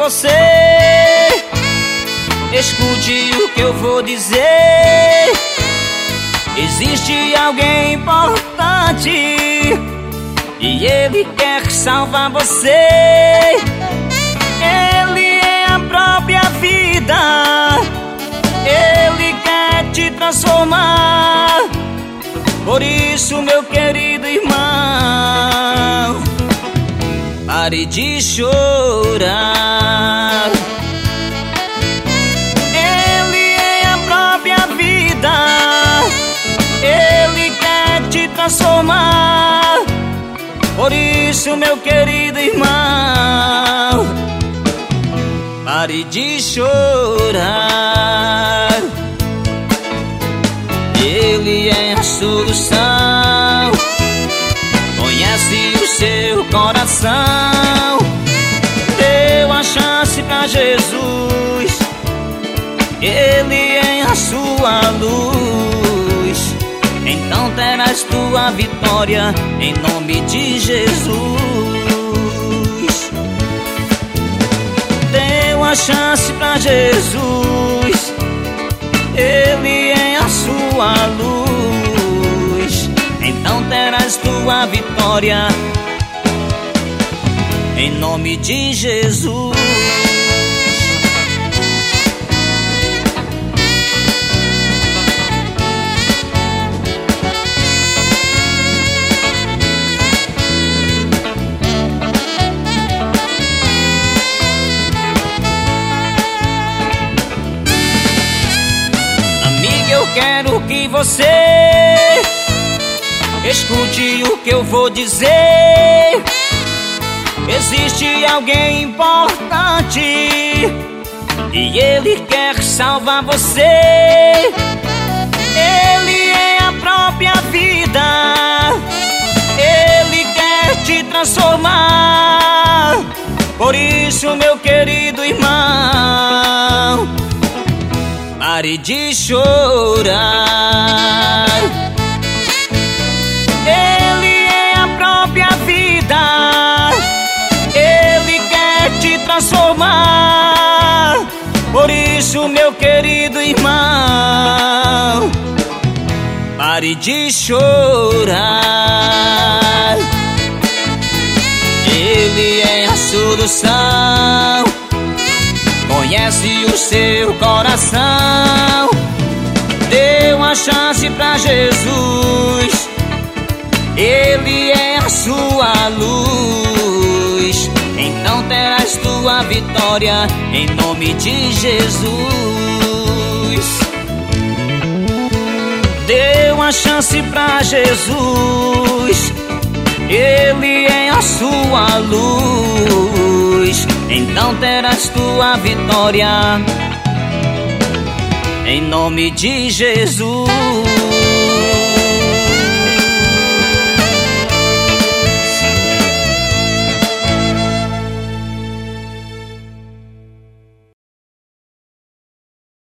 você. Escute o que eu vou dizer. Existe alguém importante e ele quer salvar você. Ele é a própria vida, ele quer te transformar. Por isso, meu querido irmão, pare de chorar. Ele é a própria vida, ele quer te transformar. Por isso, meu querido irmão, pare de chorar. Ele é a solução, conhece o seu coração. Deu a chance pra Jesus, ele é a sua luz. Então terás tua vitória em nome de Jesus. Deu a chance pra Jesus, ele é a sua luz. Então terás tua vitória em nome de Jesus. Eu quero que você escute o que eu vou dizer. Existe alguém importante e ele quer salvar você. Ele é a própria vida, ele quer te transformar. Por isso, meu querido irmão, pare de chorar. Ele é a própria vida, ele quer te transformar. Por isso, meu querido irmão, pare de chorar. Ele é a solução, conhece o seu coração. Deu uma chance pra Jesus, ele é a sua luz. Então terás tua vitória em nome de Jesus. Deu uma chance pra Jesus, ele é a sua luz. Então terás tua vitória em nome de Jesus.